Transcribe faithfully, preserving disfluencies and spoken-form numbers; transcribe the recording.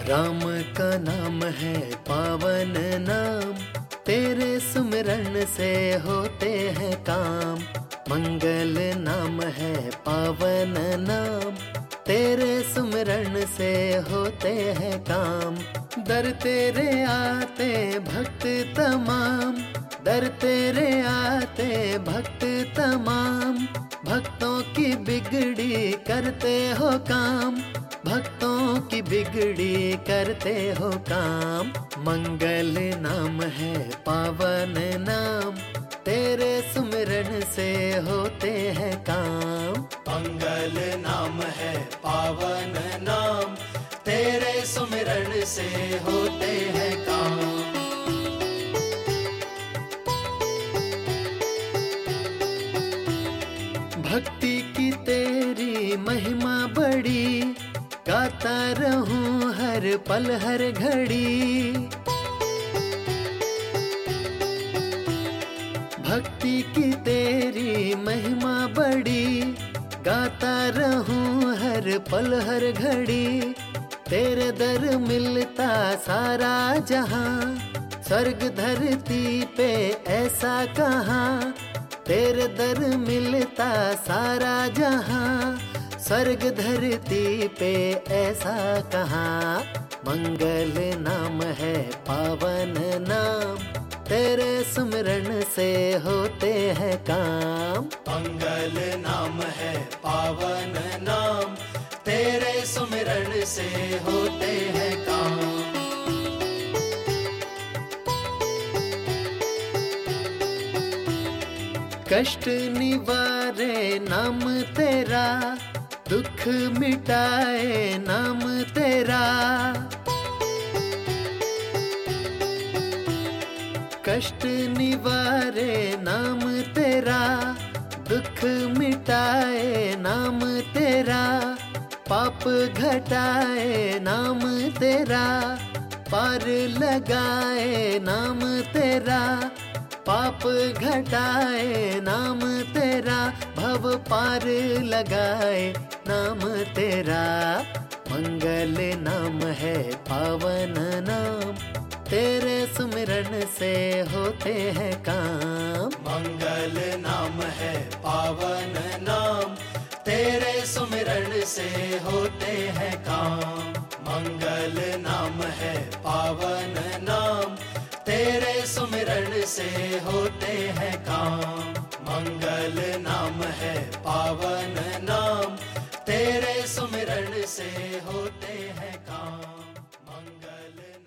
राम का नाम है पावन नाम, तेरे सुमिरन से होते हैं काम। मंगल नाम है पावन नाम, तेरे सुमिरन से होते हैं काम। दर तेरे आते भक्त तमाम, दर तेरे आते भक्त तमाम। भक्तों की बिगड़ी करते हो काम, भक्तों की बिगड़ी करते हो काम। मंगल नाम है पावन नाम, तेरे सुमिरन से होते हैं काम। मंगल नाम है पावन नाम, तेरे सुमिरन से होते हैं काम। भक्ति की तेरी महिमा बड़ी, गाता रहूं हर पल हर घड़ी। भक्ति की तेरी महिमा बड़ी, गाता रहूं हर पल हर घड़ी। तेरे दर मिलता सारा जहां, स्वर्ग धरती पे ऐसा कहाँ। तेरे दर मिलता सारा जहां, स्वर्ग धरती पे ऐसा कहाँ। मंगल नाम है पावन नाम, तेरे सुमिरन से होते हैं काम। मंगल नाम है पावन नाम, तेरे सुमिरन से होते हैं काम। कष्ट निवारे नाम तेरा, दुख मिटाए नाम तेरा। कष्ट निवारे नाम तेरा, दुख मिटाए नाम तेरा। पाप घटाए नाम तेरा, पार लगाए नाम तेरा। पाप घटाए नाम तेरा, भव पार लगाए नाम तेरा। मंगल नाम है पावन नाम, तेरे सुमिरन से होते हैं काम। मंगल नाम है पावन नाम, तेरे सुमिरन से होते हैं काम। मंगल नाम है पावन नाम, तेरे सुमिरन से होते हैं काम। मंगल नाम है पावन नाम, तेरे सुमिरन से होते हैं काम। मंगल